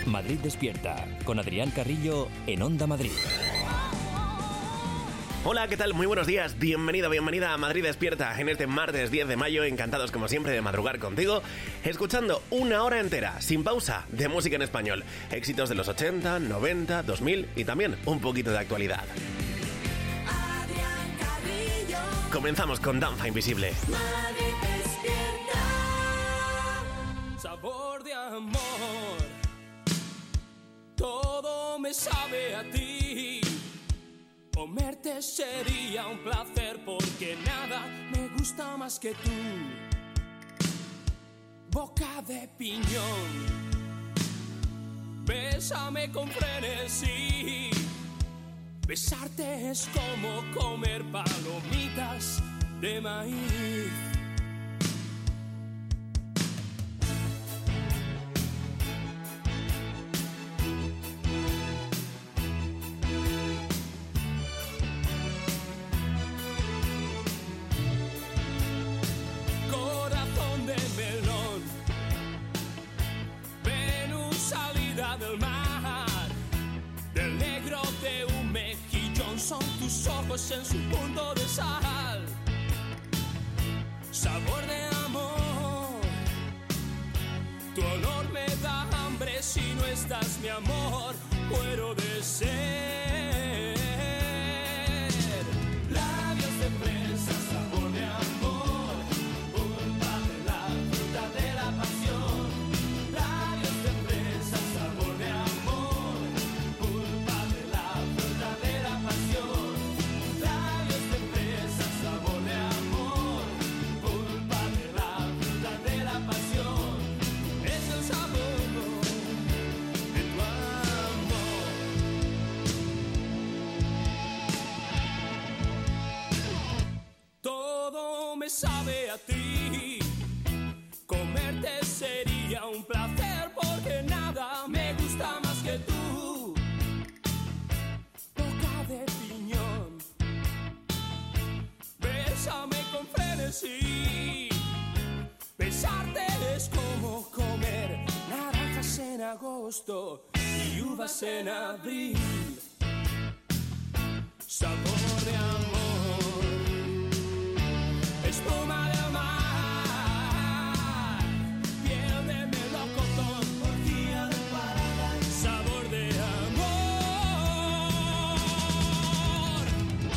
Madrid Despierta, con Adrián Carrillo en Onda Madrid. Hola, ¿qué tal? Muy buenos días. Bienvenido, bienvenida a Madrid Despierta en este martes 10 de mayo. Encantados como siempre de madrugar contigo, escuchando una hora entera, sin pausa, de música en español. Éxitos de los 80, 90, 2000 y también un poquito de actualidad. Comenzamos con Danza Invisible. Madrid Despierta. Sabor de amor, todo me sabe a ti. Comerte sería un placer porque nada me gusta más que tú. Boca de piñón, bésame con frenesí. Besarte es como comer palomitas de maíz. Corazón de melón, Venus salida del mar, del negro de un mejillón son tus ojos en su punto de sal. Sabor de amor, tu olor me da hambre si no estás, mi amor, muero de sed. Labios de fresa, sabor de amor, pulpa de la fruta de la pasión. Labios de fresa, sabor de amor, pulpa de la fruta de la pasión. Labios de fresa, sabor de amor, pulpa de la fruta de la pasión. Es el sabor de tu amor. Todo me sabe a ti. Comerte sería un placer porque nada me gusta más que tú. Boca de piñón, bésame con frenesí. Besarte es como comer naranjas en agosto y uvas en abril. Sabor de amor, espuma del mar, piel de melocotón, orgía de paradise. Sabor de amor.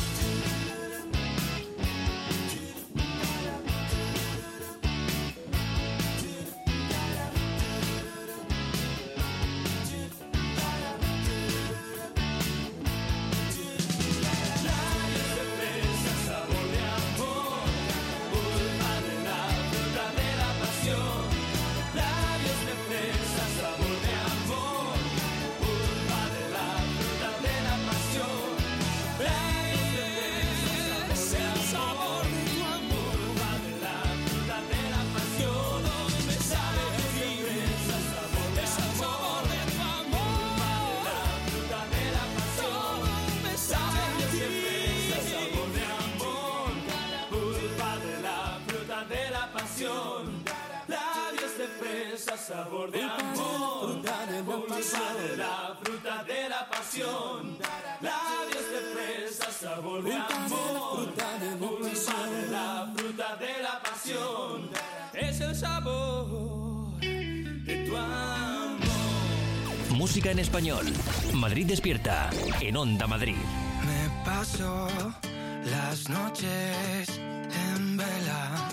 Labios de fresa, sabor de amor, pulpa de la fruta de la pasión. Labios de fresa, sabor de amor, pulpa de la fruta de la pasión. Labios de fresa, sabor de tu amor, pulpa de la fruta de la pasión. Todo me sabe a ti, sabor de amor, de tu amor, pulpa de la fruta de la pasión. Me sabe a ti, sabor de amor, pulpa de la fruta de la pasión. Labios de fresa, sabor de amor, pulpa de la fruta de la pasión. Labios de fresa, sabor de amor, pulpa de la fruta de la pasión. Es el sabor de tu amor. Música en español. Madrid Despierta en Onda Madrid. Me paso las noches en vela.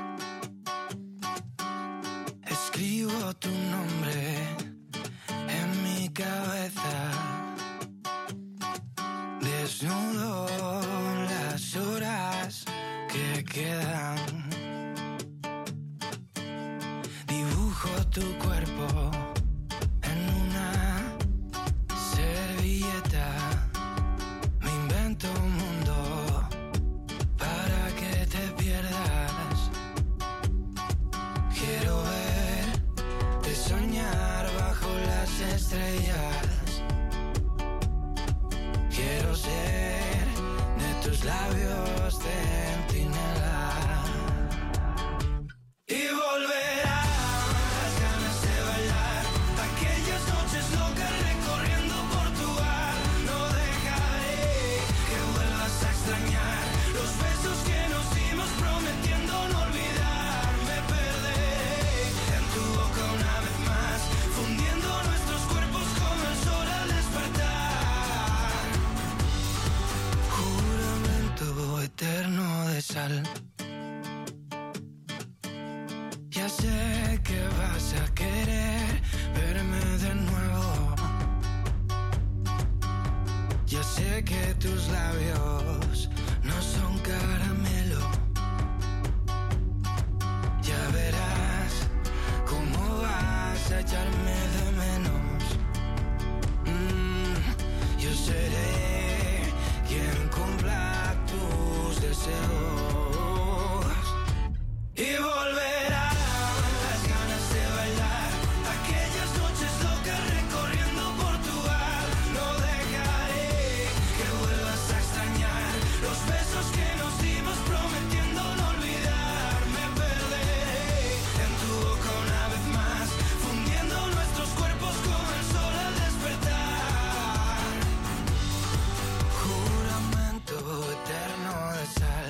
Escribo tu nombre en mi cabeza. Desnudo las horas que quedan. Dibujo tu cuerpo en una servilleta. Me invento un mundo para que te pierdas. Quiero verte soñar bajo las estrellas. Quiero ser de tus labios centinela. Y volverán las ganas de bailar aquellas noches sé que vas a querer verme de nuevo. Ya sé que tus labios no son caramelo. Ya verás cómo vas a echarme de menos. Yo seré quien cumpla tus deseos. Y volverán las ganas de bailar, aquellas noches locas recorriendo Portugal. No dejaré que vuelvas a extrañar los besos que nos dimos prometiendo no olvidar. Me perderé en tu boca una vez más, fundiendo nuestros cuerpos con el sol al despertar. Juramento eterno de sal.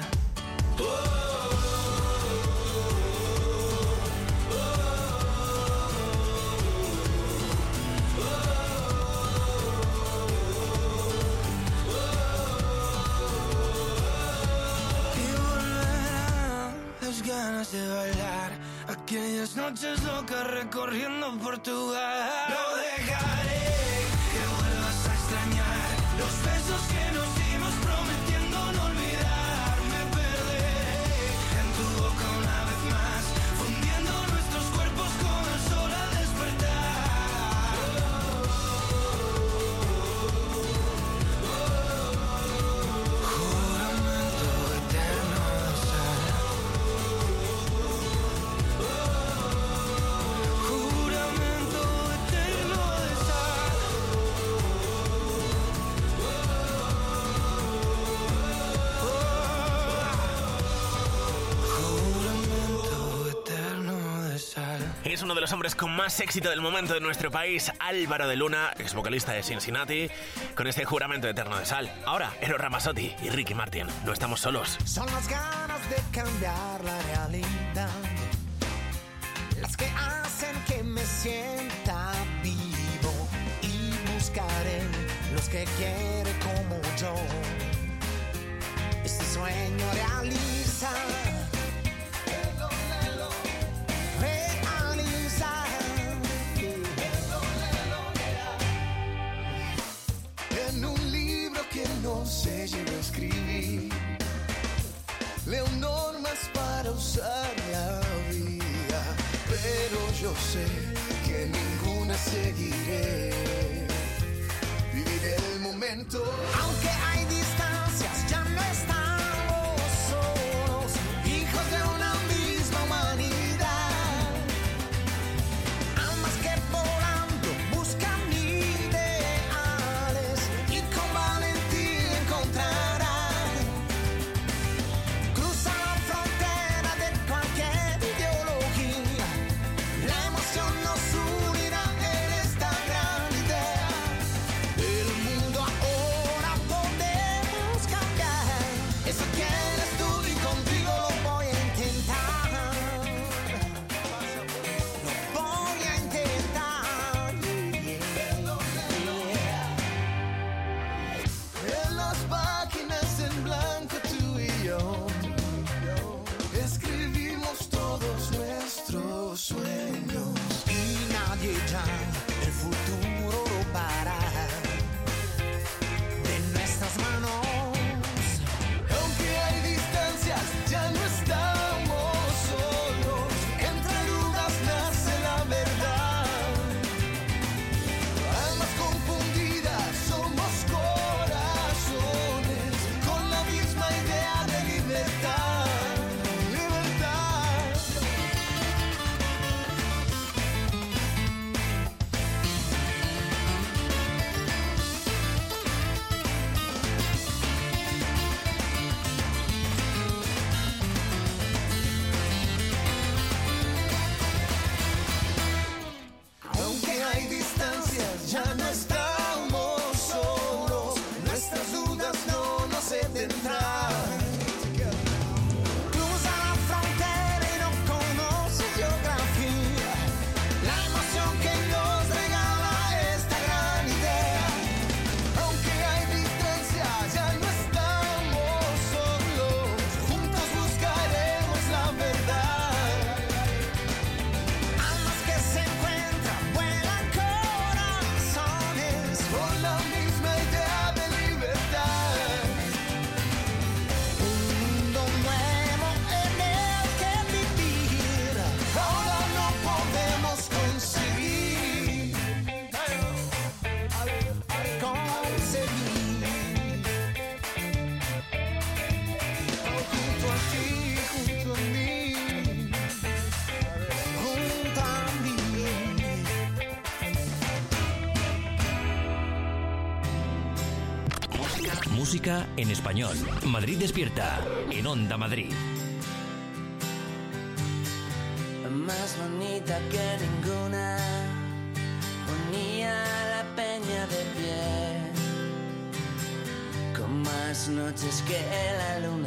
Ganas de bailar, aquellas noches locas recorriendo Portugal. No dejaré que vuelvas a extrañar los besos que nos dimos prometiendo no olvidar. Me perderé en tu boca una vez más, fundiendo nuestros cuerpos con el sol al despertar. Juramento eterno de sal. Es uno de los hombres con más éxito del momento de nuestro país, Álvaro de Luna, ex vocalista de Cincinnati, con este Juramento eterno de sal. Ahora, Eros Ramazzotti y Ricky Martin, no estamos solos. Son las ganas de cambiar la realidad las que hacen que me sienta vivo, y buscaré los que quieren como yo. Este sueño realiza. En un libro que no se llegó a escribir, leo normas para usar la vida, pero yo sé que ninguna seguiré. Viviré el momento. Aunque hay distancias, ya no estamos solos, hijos de una misma humanidad. Ambas que volando buscan ideales y con valentía encontrarán. Cruzan la frontera de cualquier ideología. La emoción nos unirá en esta gran idea. El mundo ahora podemos Música en español. Madrid Despierta, en Onda Madrid. Más bonita que ninguna, ponía la peña de pie, con más noches que la luna,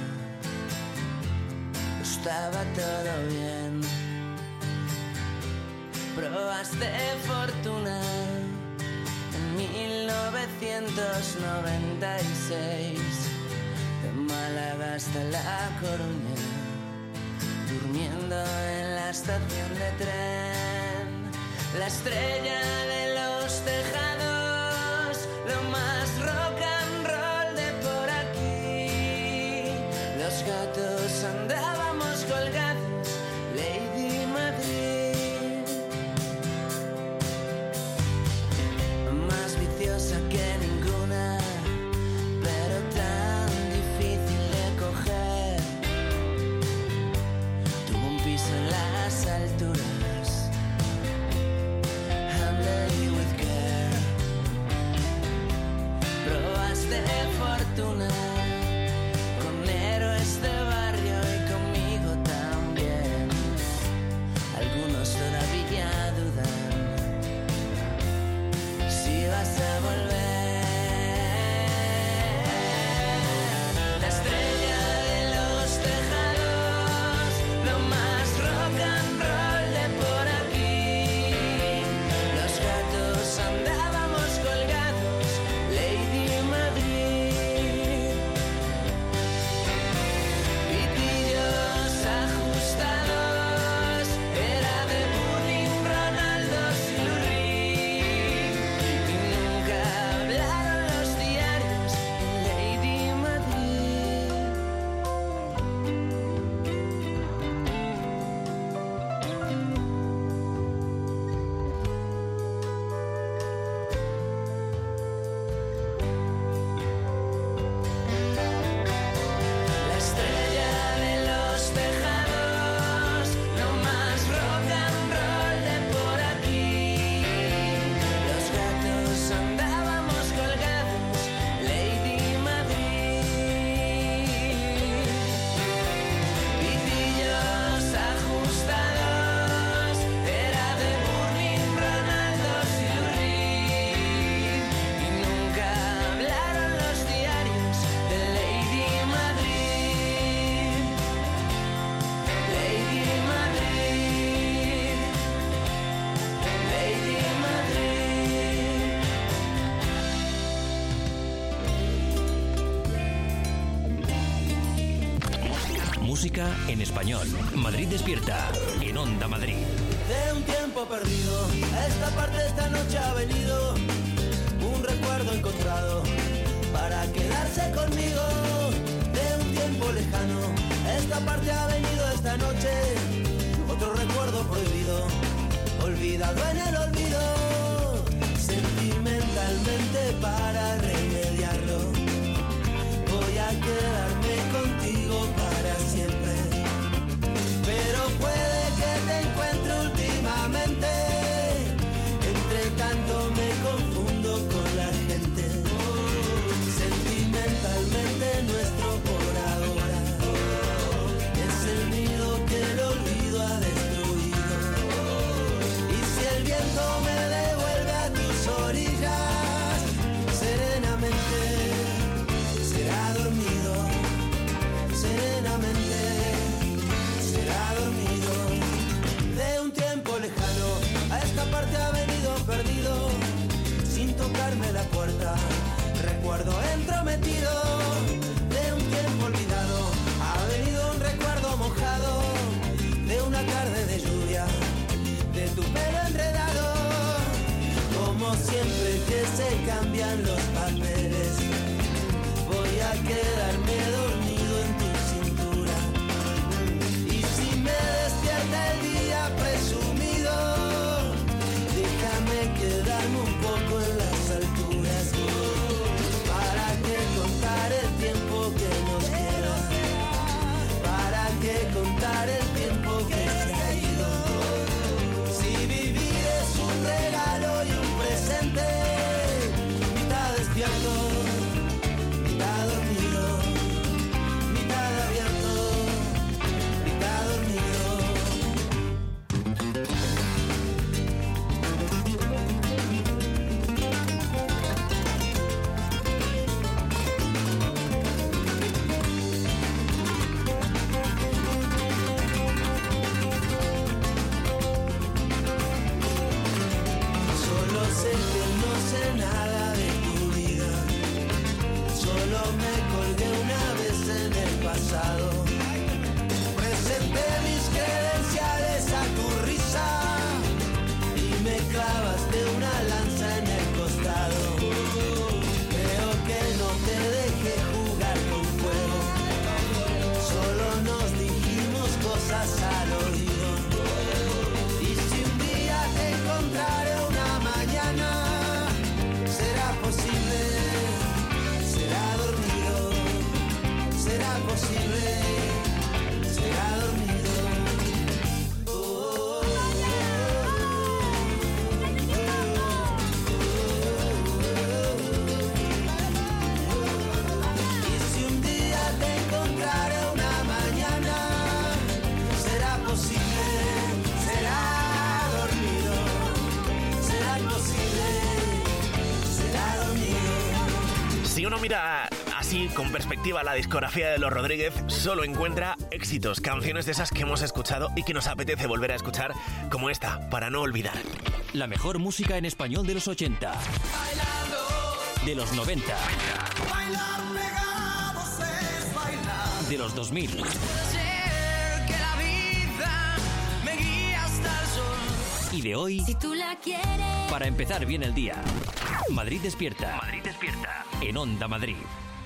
estaba todo bien. Pruebas de fortuna en 1996, de Málaga hasta La Coruña, durmiendo en la estación de tren, la estrella de los tejados, lo más rock and roll de por aquí. Los gatos andábamos colgados, Lady Madrid, más viciosa que ninguna, pero tan difícil de coger. En las alturas, handle with care. Pruebas de fortuna con héroes de barrio y conmigo también. Algunos todavía dudan si vas a volver. La estrella de los tejados, lo más rock and roll de por aquí. Los gatos andábamos colgados, Lady Madrid. Pitillos ajustados, era de Burning, Ronaldo y Lurie. Y nunca hablaron los diarios, Lady Madrid. La estrella de los tejados, lo más rock and roll de por aquí. Los gatos andábamos colgados, Lady Madrid. Pitillos ajustados, era de Burning, Ronaldo y Lurie. Y nunca hablaron los diarios de Lady Madrid. Lady Madrid. Lady Madrid. Música en español. Madrid Despierta, en Onda Madrid. De un tiempo perdido, a esta parte esta noche ha venido un recuerdo encontrado para quedarse conmigo. De un tiempo lejano, a esta parte ha venido esta noche otro recuerdo prohibido, olvidado en el olvido. Sentimentalmente para remediarlo, voy a quedarme contigo para siempre. Pero puede que te encuentre últimamente, entre tanto me confundo con la gente. Sentimentalmente nuestro por ahora es el nido que el olvido ha destruido. Y si el viento me devuelve a tus orillas, serenamente será dormido, serenamente será dormido. De un tiempo lejano, a esta parte ha venido perdido, sin tocarme la puerta, recuerdo entrometido. De un tiempo olvidado, ha venido un recuerdo mojado, de una tarde de lluvia, de tu pelo enredado. Como siempre que se cambian los papeles, voy a quedarme dormido en tu cintura. Y si me despierta el día presumido, déjame quedarme un poco en las alturas. ¿Para qué contar el tiempo que nos queda? ¿Para qué contar el tiempo que se ha ido? Si vivir es un regalo y un presente, mitad despierto, mitad uno mira así, con perspectiva, la discografía de los Rodríguez, solo encuentra éxitos, canciones de esas que hemos escuchado y que nos apetece volver a escuchar, como esta, para no olvidar. La mejor música en español de los 80, de los 90, de los 2000 y de hoy, Si tú la quieres. para empezar bien el día. Madrid despierta. Madrid despierta. En Onda Madrid.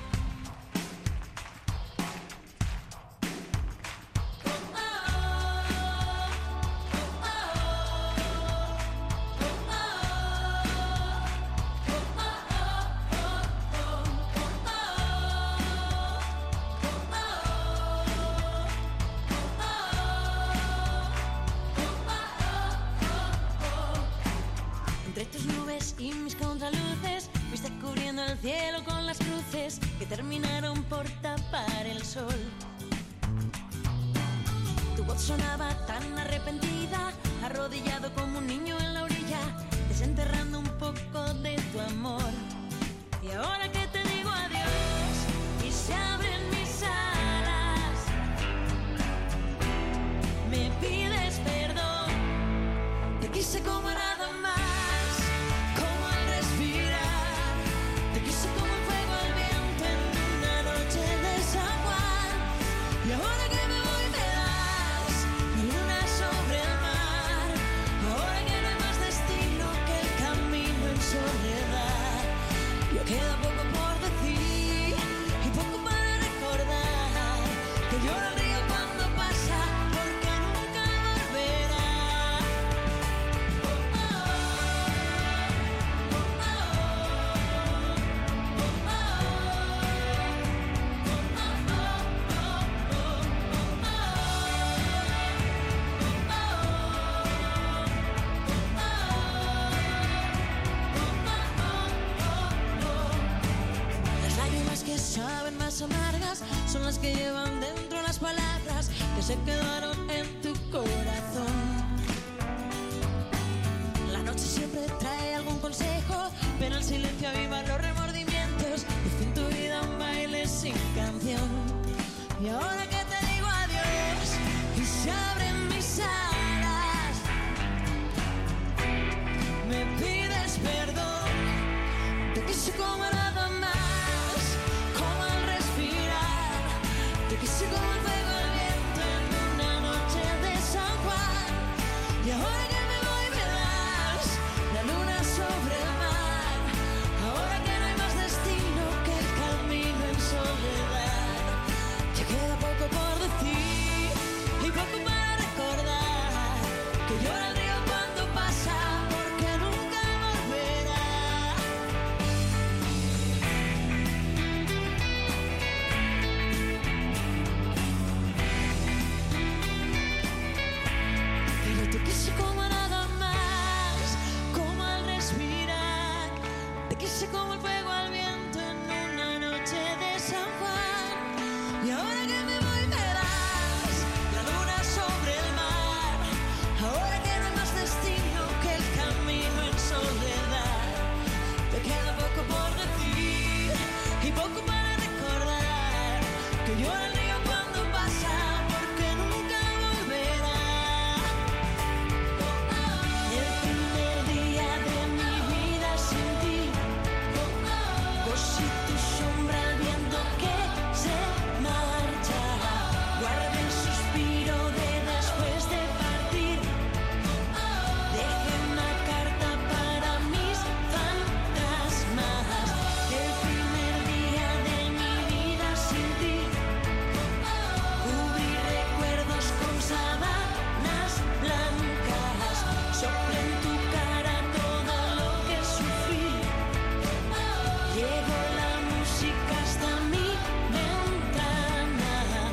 Entre tus nubes y mis contraluces, fuiste cubriendo el cielo con las cruces que terminaron por tapar el sol. Tu voz sonaba tan arrepentida, arrodillado como un niño en la orilla, desenterrando un poco de tu amor. Y ahora que te digo adiós y se abren mis alas, me pides perdón. Te quise como nada más, como al respirar. Te quise como el fuego al viento en una noche de San Juan. Y ahora que me voy me das mi luna sobre el mar. Ahora que no hay más destino que el camino en soledad. Ya queda poco por decir y poco para recordar. Que llora el río cuando pasa porque nunca volverá. Las lágrimas que saben más amargas son las que llevan dentro las palabras que se quedaron en tu corazón. La noche siempre trae algún consejo, pero el silencio aviva los remordimientos. Y fin tu vida un baile sin canción. Y ahora que te digo adiós y se abren mis alas, me pides perdón. Te quise como nada más, como al respirar. Te quise como el fuego al viento en una noche de San Juan. Y ahora que me voy me das la luna sobre el mar. Ahora que no hay más destino que el camino en soledad. Ya queda poco por decir y poco para recordar. Que llora el río cuando pasa porque nunca volverá. Pero te quise como nada más, como al respirar. Te quise como el fuego al viento en una noche de San Juan. Y ahora que me voy me das la luna sobre el mar. Ahora que no hay más destino que el camino en soledad. Te queda poco por decir y poco para recordar. Que llora el río cuando pasa porque nunca volverá. El primer día de mi vida sin ti, cosí tu sombra al viento que se marcha. Guardé el suspiro de después de partir. Dejé una carta para mis fantasmas. El primer día de mi vida sin ti, cubrí recuerdos con sábanas blancas. Soplé en tu cara todo lo que sufrí. Llegó la música hasta mi ventana.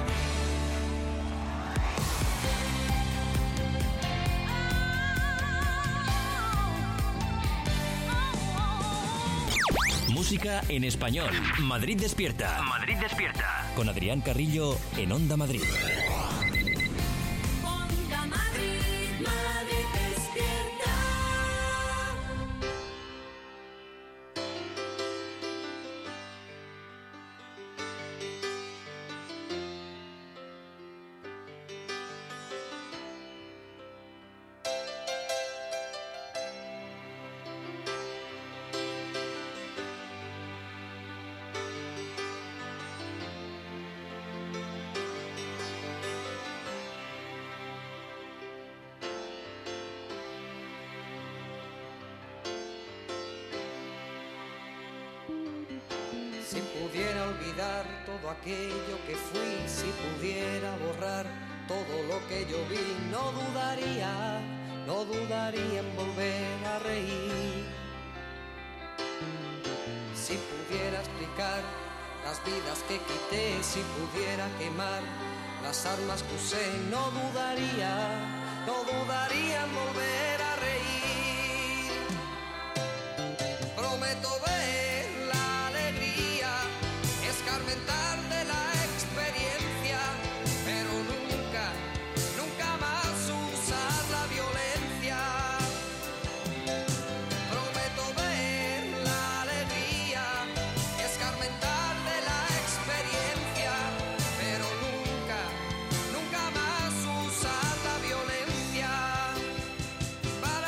Música en español. Madrid despierta. Madrid despierta. Con Adrián Carrillo en Onda Madrid. Onda Madrid, Madrid despierta. olvidar todo aquello que fui, si pudiera borrar todo lo que yo vi, no dudaría en volver a reír. Si pudiera explicar las vidas que quité, si pudiera quemar las armas que usé, no dudaría en volver a reír. Prometo ver la alegría, escarmentar de la experiencia, pero nunca más usar la violencia. Prometo ver la alegría, escarmentar de la experiencia, pero nunca más usar la violencia. Para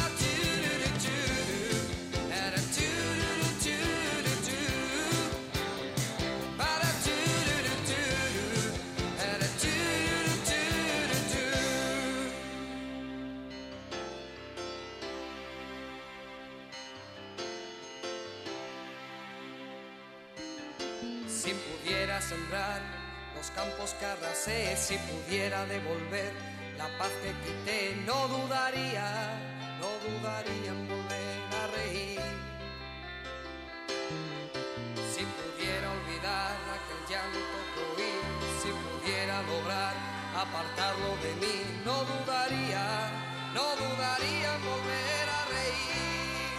si pudiera sembrar los campos que arrasé, si pudiera devolver la paz que quité, no dudaría en volver a reír. Si pudiera olvidar aquel llanto que oí, si pudiera lograr apartarlo de mí, no dudaría en volver a reír.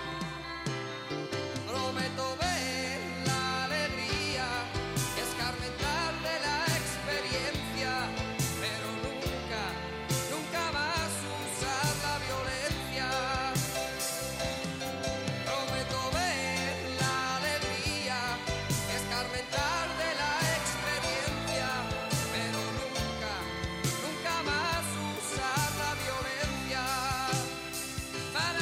Prometo ver la alegría, escarmentar de la experiencia, pero nunca más usar la violencia. Prometo ver la alegría, escarmentar de la experiencia, pero nunca más usar la violencia. Para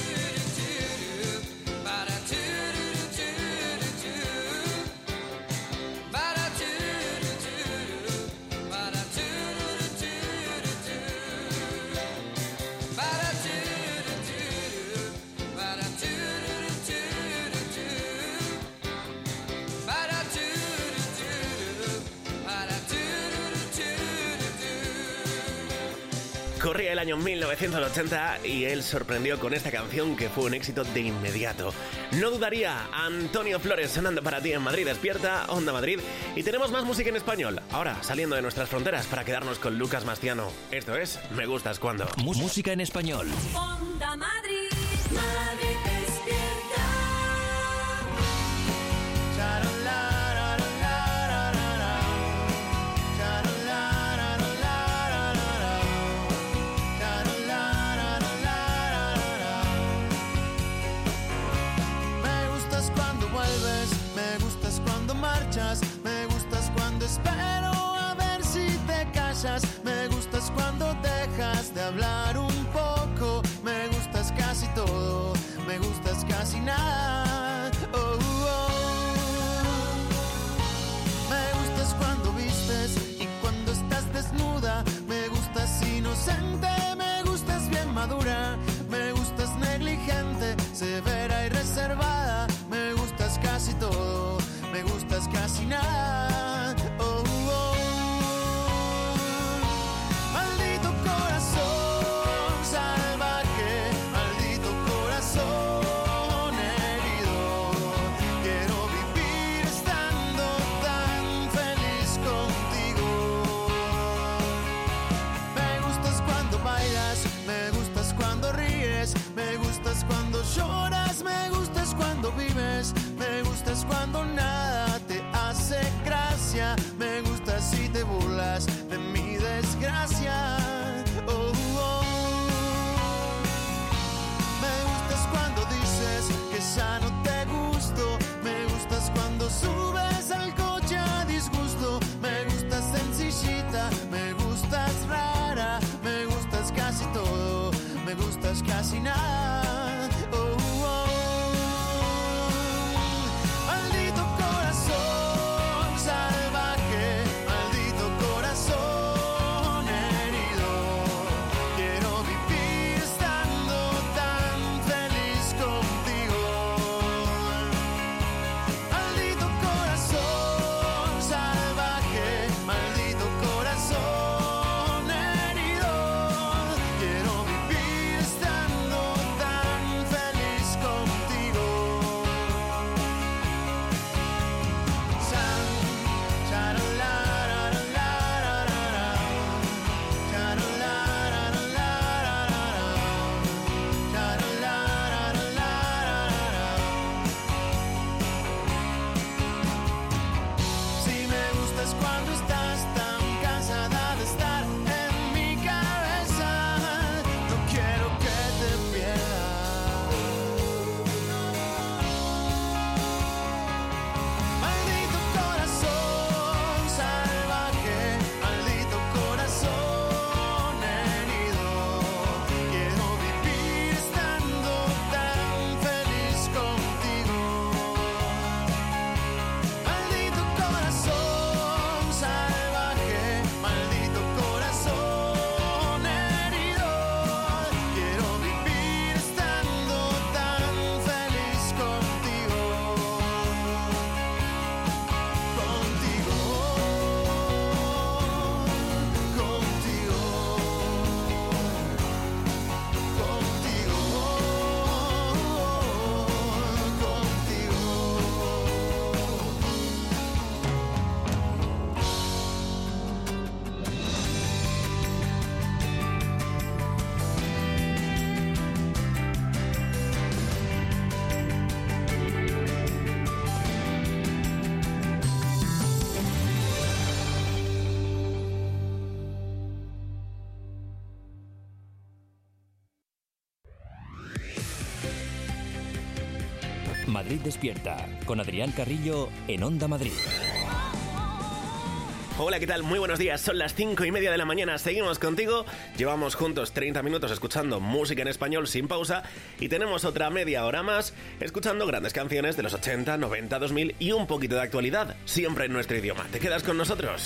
Corría el año 1980 y él sorprendió con esta canción que fue un éxito de inmediato. No dudaría, Antonio Flores sonando para ti en Madrid Despierta, Onda Madrid. Y tenemos más música en español, ahora saliendo de nuestras fronteras para quedarnos con Lucas Mastiano. Esto es Me Gustas Cuando. Música en español. Onda Madrid, Madrid Despierta. Me gustas cuando espero a ver si te callas. Me gustas cuando dejas de hablar un poco. Me gustas casi todo, me gustas casi nada. Oh, oh. Me gustas cuando vistes y cuando estás desnuda. Me gustas inocente, me gustas bien madura. Me gustas negligente, severa y reservada. Me gustas casi todo, me gustas casi nada. Oh, oh. Maldito corazón salvaje, maldito corazón herido. Quiero vivir estando tan feliz contigo. Me gustas cuando bailas, me gustas cuando ríes, me gustas cuando lloras, me gustas cuando vives, me gustas cuando nada te hace gracia, me gustas si te burlas de mi desgracia. Oh, oh. Me gustas cuando dices que ya no te gusto, me gustas cuando subes al coche a disgusto, me gustas sencillita, me gustas rara, me gustas casi todo, me gustas casi nada. Oh, oh. Maldito corazón salvaje, maldito corazón herido. Quiero vivir estando tan feliz contigo. Maldito corazón Madrid Despierta, con Adrián Carrillo en Onda Madrid. Hola, ¿qué tal? Muy buenos días, son las 5:30 de la mañana, seguimos contigo, llevamos juntos 30 minutos escuchando música en español sin pausa y tenemos otra media hora más escuchando grandes canciones de los 80, 90, 2000 y un poquito de actualidad, siempre en nuestro idioma. ¿Te quedas con nosotros?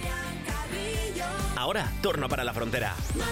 Ahora, turno para la frontera.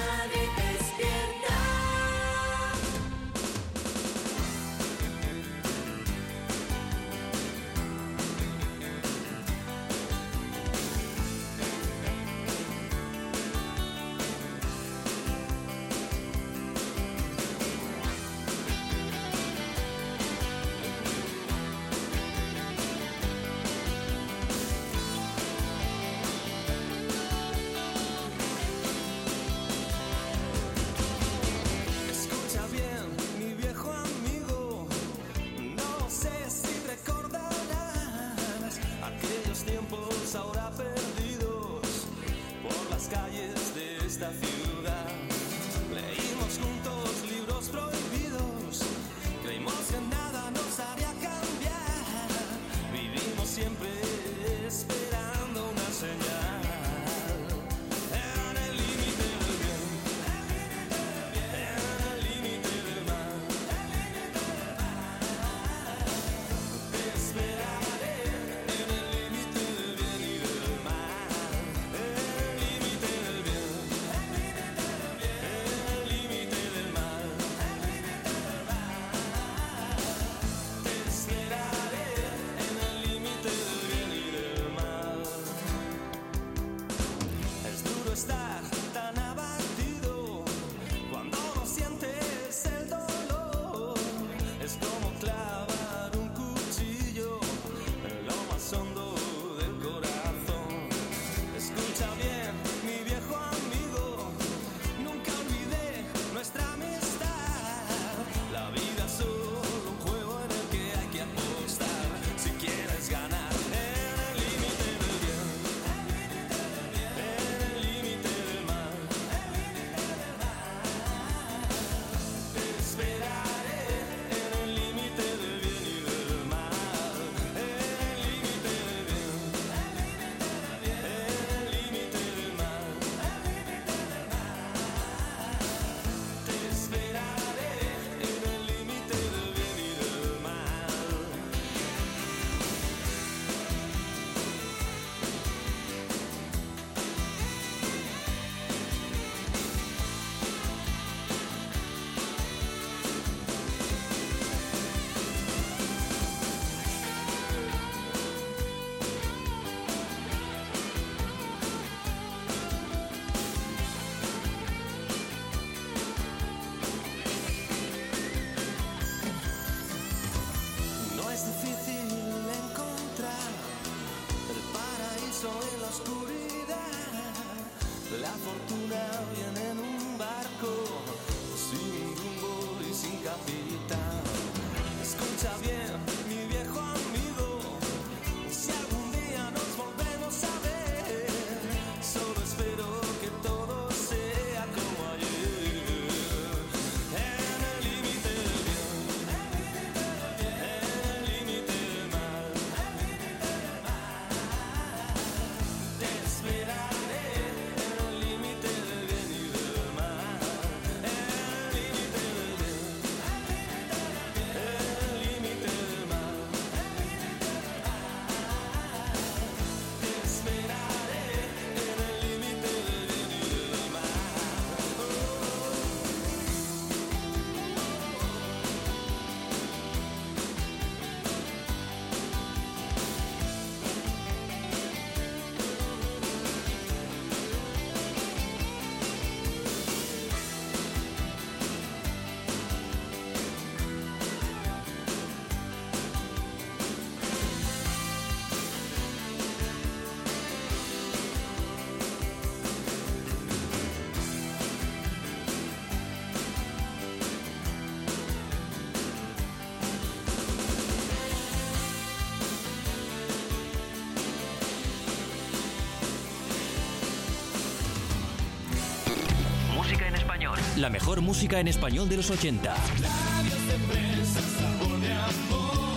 La mejor música en español de los 80. Labios de fresa, sabor de amor.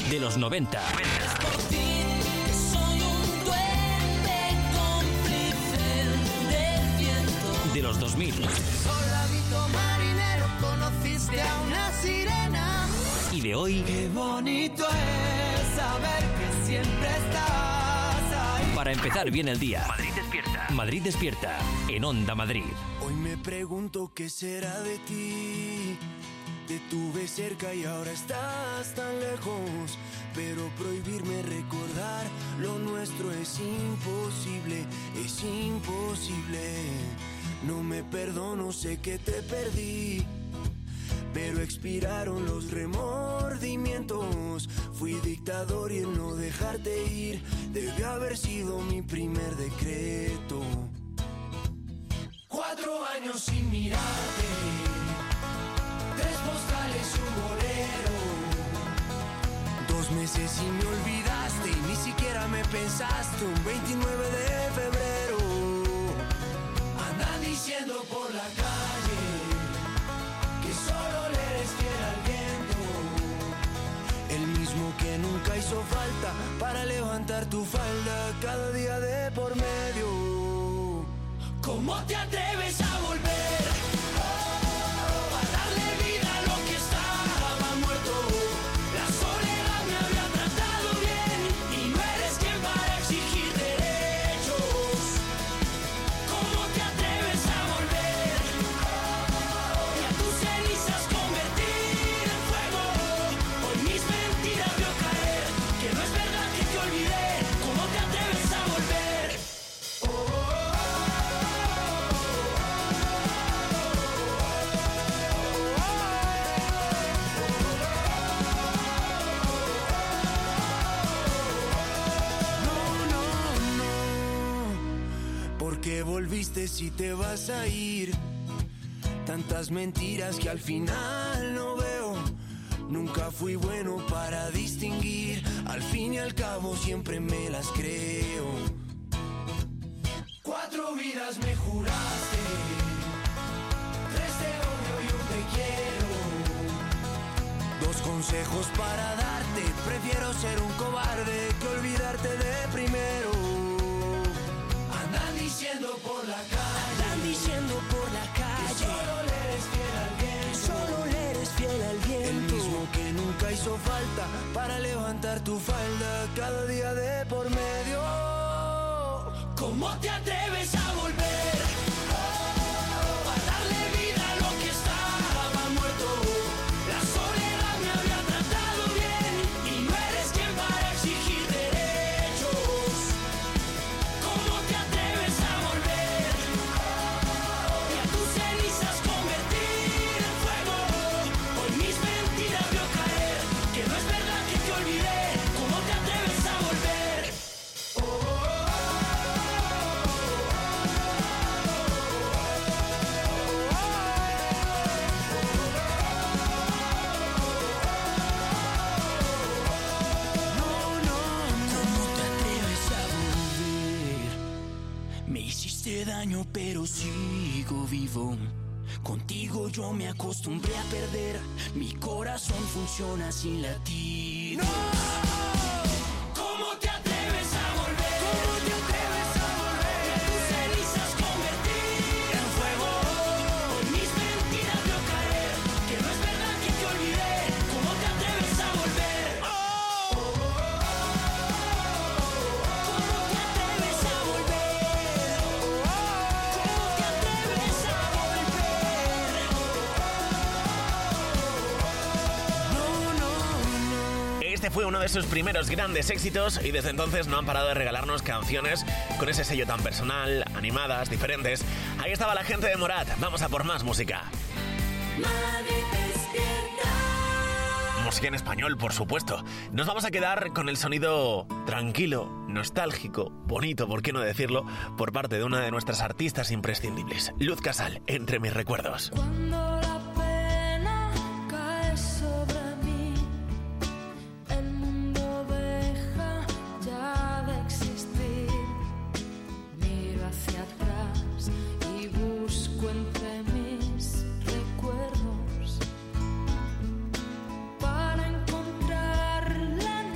de los 90. Por ti que soy un duende cómplice del viento. De los 2000. Soldadito marinero, conociste a una sirena. Y de hoy. Qué bonito es saber que siempre estás ahí. Para empezar bien el día. Madrid despierta. Madrid despierta. En Onda Madrid. Hoy me pregunto qué será de ti. Te tuve cerca y ahora estás tan lejos. Pero prohibirme recordar lo nuestro es imposible, es imposible. No me perdono, sé que te perdí, pero expiraron los remordimientos. Fui dictador y el no dejarte ir debe haber sido mi primer decreto. 4 años sin mirarte, 3 postales y un bolero. 2 meses y me olvidaste y ni siquiera me pensaste. Un 29 de febrero. Andan diciendo por la calle que solo le eres fiel al viento. El mismo que nunca hizo falta para levantar tu falda cada día de por medio. ¿Cómo te atreves a volver? A darle vida a lo que estaba muerto. La soledad me había tratado bien y no eres quien para exigir derechos. ¿Cómo te atreves a volver? Y a tus cenizas convertir en fuego. Hoy mis mentiras veo caer, que no es verdad que te olvidé. ¿Cómo te atreves a volver? ¿Por qué volviste si te vas a ir? Tantas mentiras que al final no veo. Nunca fui bueno para distinguir. Al fin y al cabo siempre me las creo. 4 vidas me juraste, 3 de odio y un te quiero. 2 consejos para darte. Prefiero ser un cobarde que olvidarte de primero. Andan diciendo por la calle, andan diciendo por la calle, que solo le eres fiel al viento, que solo le eres fiel al viento. El mismo que nunca hizo falta para levantar tu falda cada día de por medio. ¿Cómo te atreves a volver? A darle vida a lo que estaba muerto. La soledad me había tratado bien y no eres quien para exigir derechos. ¿Cómo te atreves a volver? Y a tus cenizas convertir en fuego. Hoy mis mentiras veo caer, que no es verdad que te olvidé. ¿Cómo te atreves a volver? ¿Cómo te atreves a volver? Me hiciste daño pero sigo vivo. Contigo yo me acostumbré a perder. Mi corazón funciona sin latir. ¡No! ¿Cómo te atreves a volver? ¿Cómo te atreves a volver? Y a tus cenizas convertir en fuego. Hoy mis mentiras veo caer, que no es verdad que te olvidé. ¿Cómo te atreves a volver? ¿Cómo te atreves a volver? ¿Cómo te atreves a volver? Este fue uno de sus primeros grandes éxitos y desde entonces no han parado de regalarnos canciones con ese sello tan personal, animadas, diferentes. Ahí estaba la gente de Morat. Vamos a por más música. Madrid despierta. Música en español, por supuesto. Nos vamos a quedar con el sonido tranquilo, nostálgico, bonito, por qué no decirlo, por parte de una de nuestras artistas imprescindibles, Luz Casal, Entre mis recuerdos. Cuando la pena cae sobre mí, el mundo deja ya de existir. Miro hacia atrás y busco entre mis recuerdos para encontrar la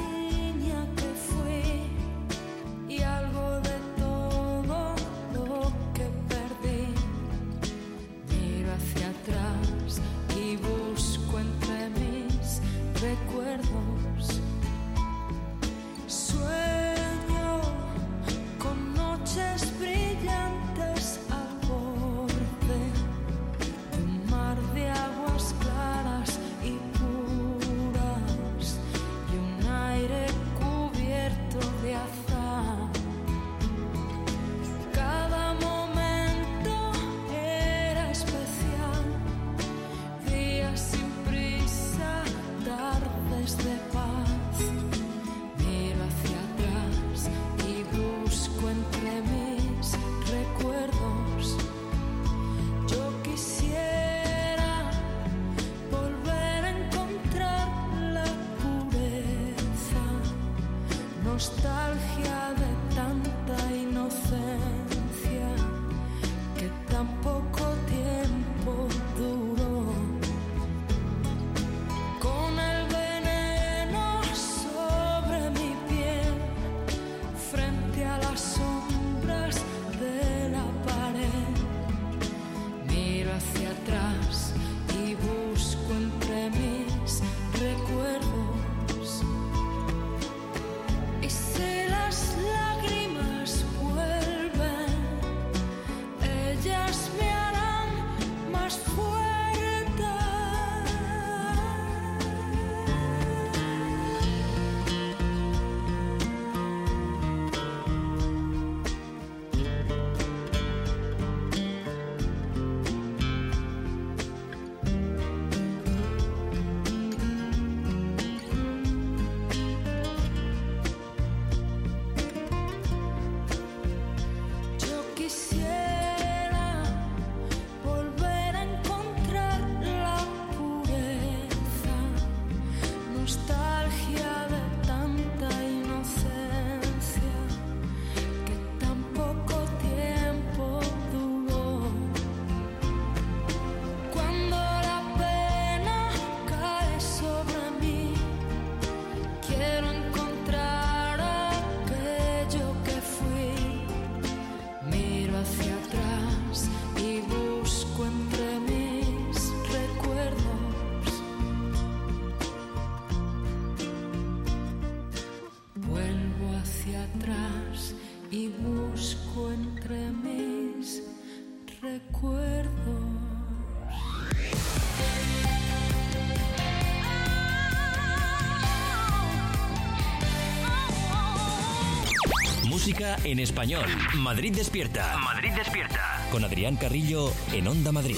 Música en español. Madrid despierta. Madrid despierta. Con Adrián Carrillo en Onda Madrid.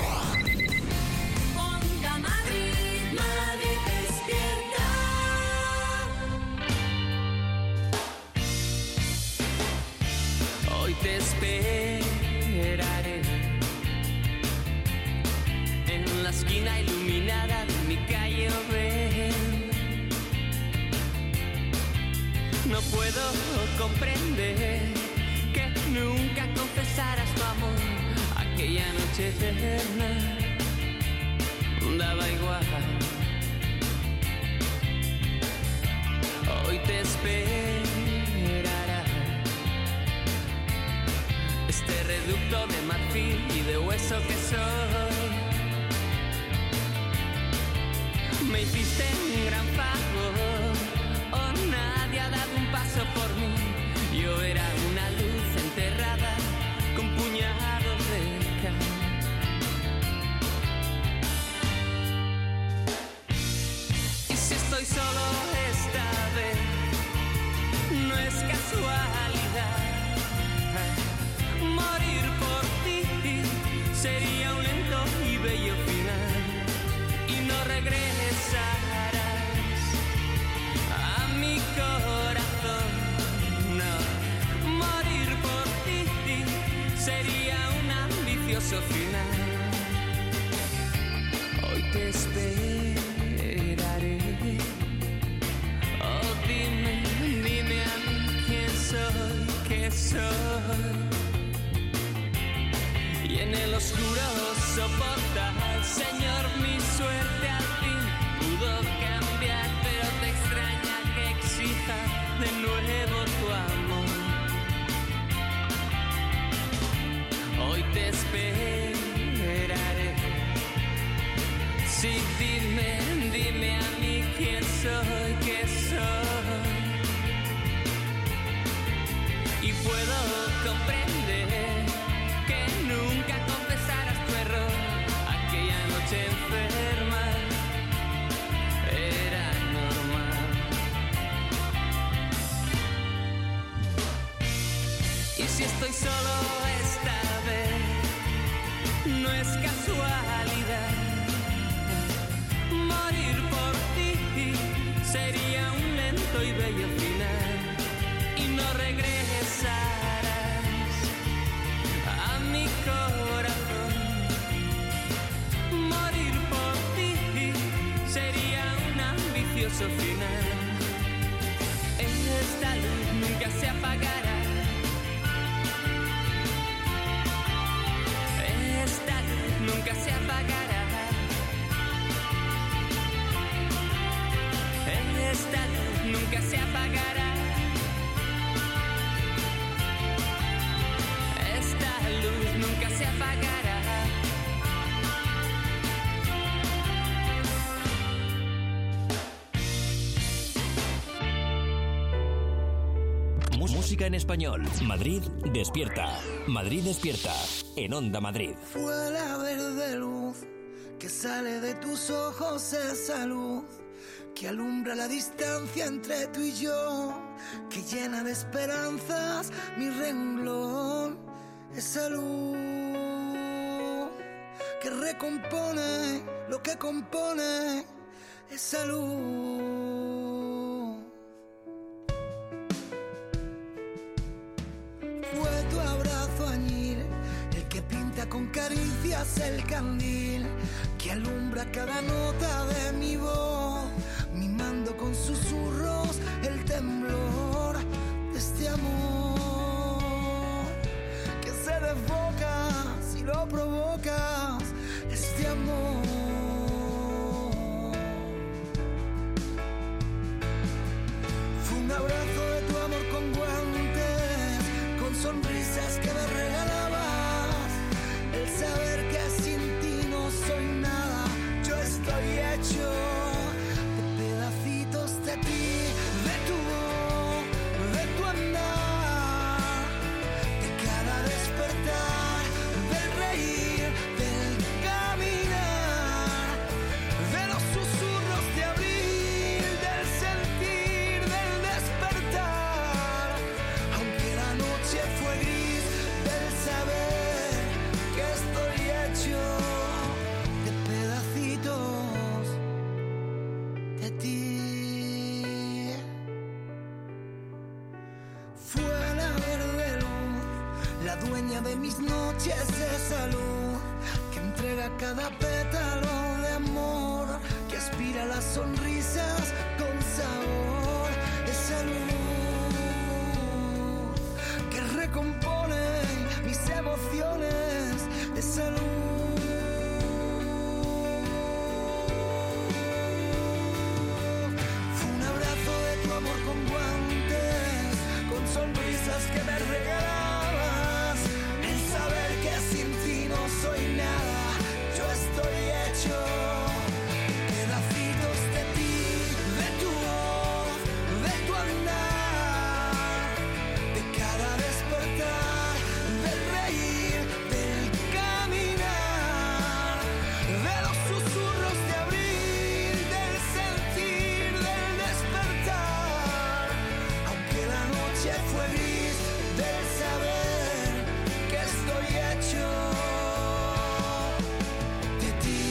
Onda Madrid, Madrid despierta. Hoy te esperaré en la esquina iluminada de mi calle Obrén. No puedo comprender que nunca confesaras tu amor aquella noche eterna. Daba igual. Hoy te esperará este reducto de marfil y de hueso que soy. Me hiciste un gran favor, oh, nadie ha dado un paso por mí. Yo era una luz enterrada con puñados de cal. Y si estoy solo esta vez, no es casualidad. Morir por ti sería un lento y bello final. Y no regresarás a mi corazón, no. Morir por ti sería un ambicioso final. Hoy te esperaré. Oh, dime, dime a mí quién soy, qué soy. Y en el oscuro soportar, Señor, mi suerte al fin pudo cambiar, pero te extraña que exija de nuevo tu amor. Hoy te esperaré. Sí, dime, dime a mí quién soy, qué soy. Y puedo comprender que nunca confesaras tu error aquella noche enferma. Era normal. Y si estoy solo esta vez, no es casualidad. Morir por ti sería un lento y bello final. Y no regresarás a mi corazón. Morir por ti sería un ambicioso final. Esta luz nunca se apagará. Esta luz nunca se apagará. Esta luz nunca se apagará. Esta luz nunca se apagará. Música en español. Madrid despierta. Madrid despierta. En Onda Madrid. Fue la verde luz que sale de tus ojos, esa luz que alumbra la distancia entre tú y yo, que llena de esperanzas mi renglón, esa luz que recompone lo que compone, esa luz. Fue tu abrazo añil el que pinta con caricias el candil que alumbra cada nota de mi voz, mimando con susurros el temblor de este amor que se desboca si lo provocas, este amor. Fue un abrazo de tu amor con guantes, con sonrisas que me regalabas, el saber que sin ti no soy nada, yo estoy hecho de pedacitos de ti, de tu voz, de tu andar, de cada despertar, del reír, del caminar, de los susurros de abril, del sentir, del despertar, aunque de mis noches de salud, que entrega cada pétalo de amor, que aspira las sonrisas con sabor, esa luz que recompone mis emociones de salud. Fue un abrazo de tu amor con guantes, con sonrisas que me regalabas, el saber que sin ti no soy nada, yo estoy hecho pedacitos de ti, de tu voz, de tu andar, de cada despertar, del reír, del caminar, de los susurros de abril, del sentir, del despertar, aunque la noche fue gris, del saber que estoy hecho de ti.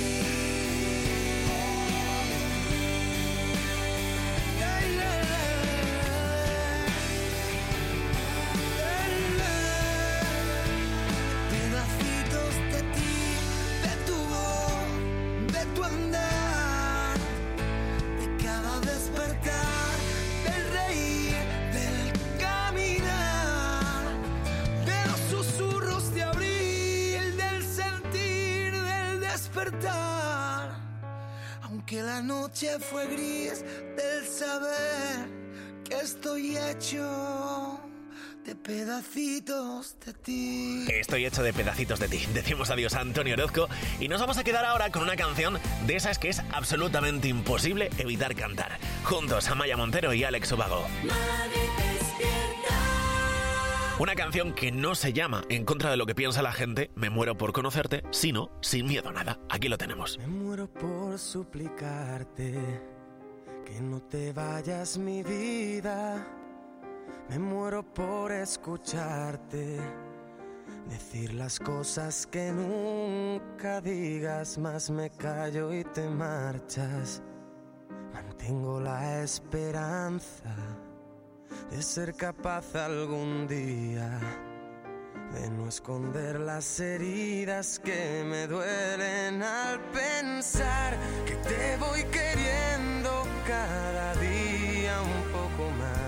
Pedacitos de ti, de tu voz, de tu andar, de cada despertar, del reír, del caminar, de los susurros de abril, del sentir, del despertar, aunque la noche fue gris, del saber que estoy hecho de pedacitos de ti. Estoy hecho de pedacitos de ti. Decimos adiós a Antonio Orozco y nos vamos a quedar ahora con una canción de esas que es absolutamente imposible evitar cantar. Juntos a Maya Montero y Alex Ubago. Madrid despierta. Una canción que no se llama En contra de lo que piensa la gente, Me muero por conocerte, sino Sin miedo a nada. Aquí lo tenemos. Me muero por suplicarte que no te vayas, mi vida. Me muero por escucharte decir las cosas que nunca digas, más me callo y te marchas. Mantengo la esperanza de ser capaz algún día de no esconder las heridas que me duelen al pensar que te voy queriendo cada día un poco más.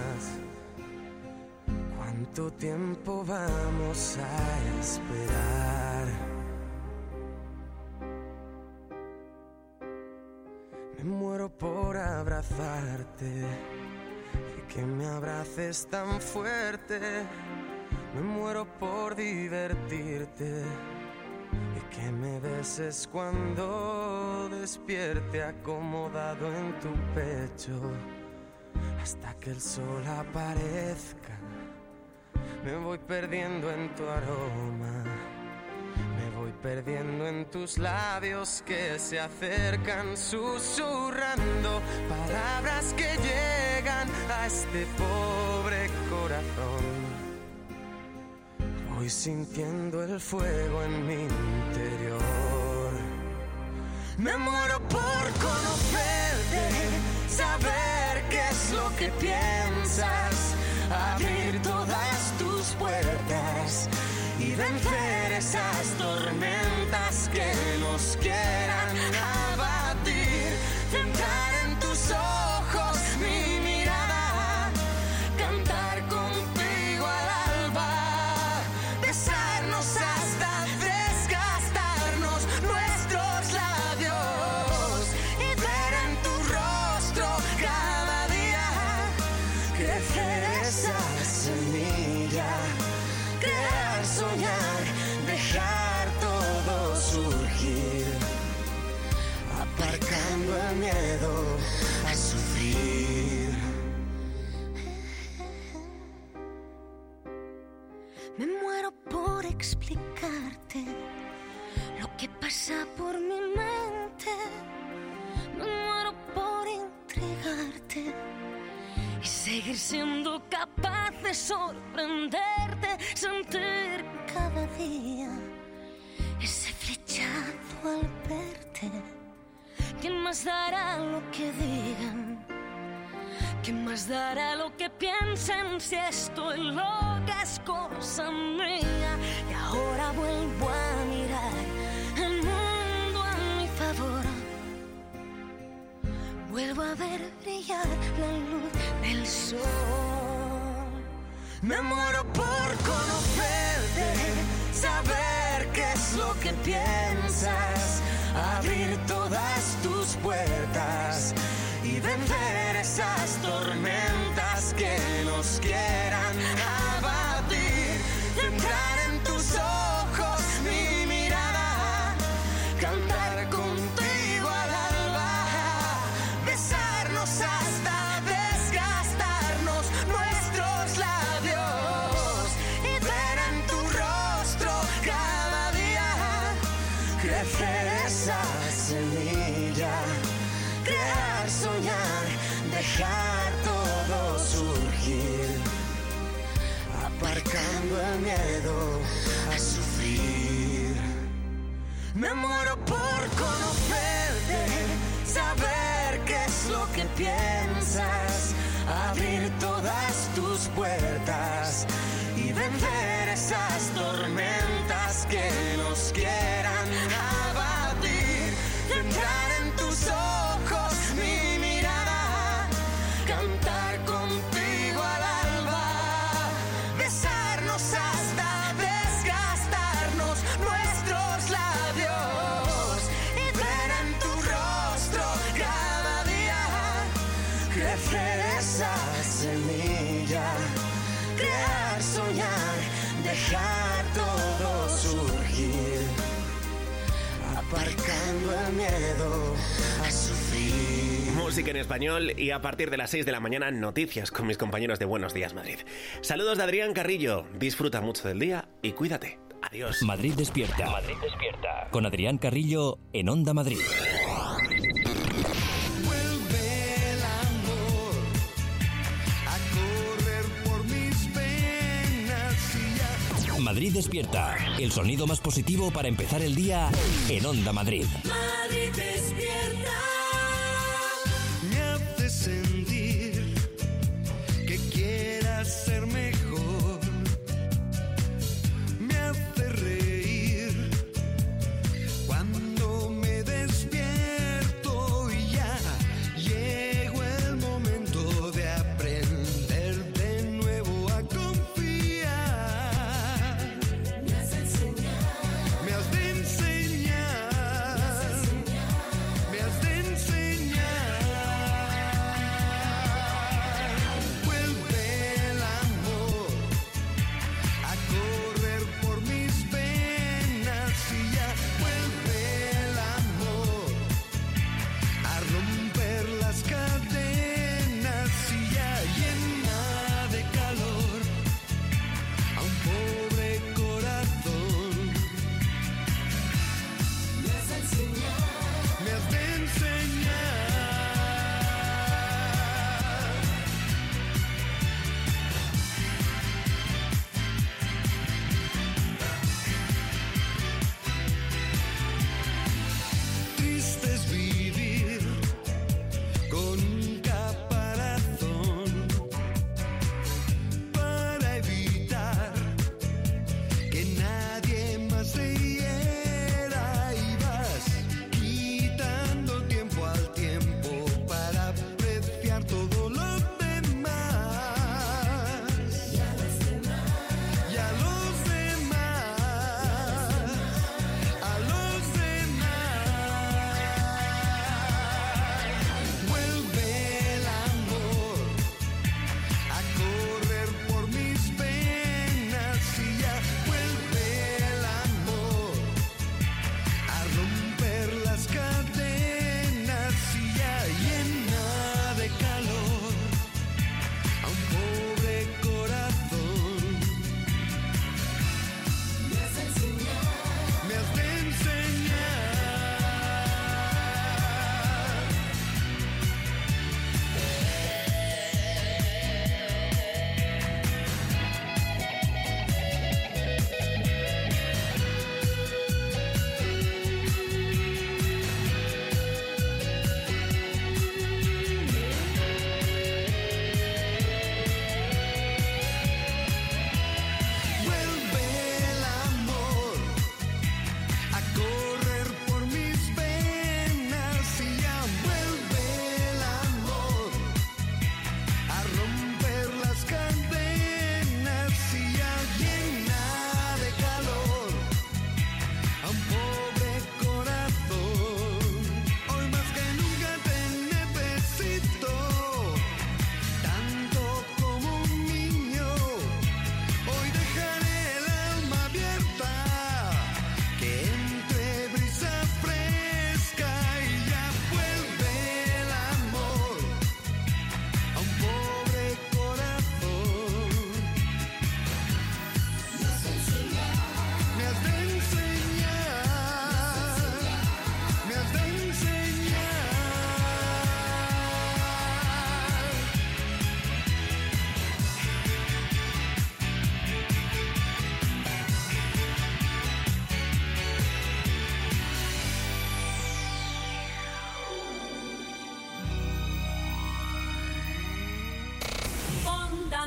¿Cuánto tiempo vamos a esperar? Me muero por abrazarte y que me abraces tan fuerte. Me muero por divertirte y que me beses cuando despierte acomodado en tu pecho hasta que el sol aparezca. Me voy perdiendo en tu aroma, me voy perdiendo en tus labios que se acercan susurrando palabras que llegan a este pobre corazón. Voy sintiendo el fuego en mi interior. Me muero por conocerte, saber qué es lo que piensas, abrir todas tus puertas y vencer esas tormentas que nos quieran abatir. Centrar en tus ojos mi mirada, cantar contigo al alba, besarnos hasta desgastarnos nuestros labios y ver en tu rostro cada día crecer esa semilla, crear, soñar, dejar todo surgir, aparcando el miedo a sufrir. Me muero por explicarte lo que pasa por mi mente. Me muero por entregarte y seguir siendo capaz de sorprenderte, sentir cada día ese flechazo al verte. ¿Quién más dará lo que digan? ¿Quién más dará lo que piensen si estoy loca es cosa mía y ahora vuelvo a mirar el mundo a mi favor. Vuelvo a ver brillar la luz del sol. Me muero por conocerte, saber qué es lo que piensas, abrir todas tus puertas y vencer esas tormentas que nos quieran abatir. Entrar en tus ojos mi mirada, cantar contigo al alba, besarnos hasta desgastarnos nuestros labios y ver en tu rostro cada día crecer esa semilla, crear, soñar, dejar todo surgir, aparcando el miedo a sufrir. Me muero por conocerte, saber qué es lo que piensas, abrir todas tus puertas y vencer esas tormentas que nos quieran abatir. Entrar en tus ojos mi mirada, cantar contigo al alba, besarnos hasta desgastarnos nuestros labios y ver en tu rostro cada día crecer esa semilla, crear, soñar, dejar todo surgir, aparcando el miedo a sufrir. Música en español y a partir de las 6 de la mañana noticias con mis compañeros de Buenos Días Madrid. Saludos de Adrián Carrillo, disfruta mucho del día y cuídate. Adiós. Madrid despierta. Madrid despierta. Con Adrián Carrillo en Onda Madrid. Vuelve el amor a correr por mis venas y ya. Madrid despierta. El sonido más positivo para empezar el día en Onda Madrid. Madrid despierta. Me hace sentir que quieras ser mejor. Me hace reír cuando me despierto y ya llegó el momento de aprender de nuevo a confiar. Me has de enseñar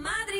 Madrid.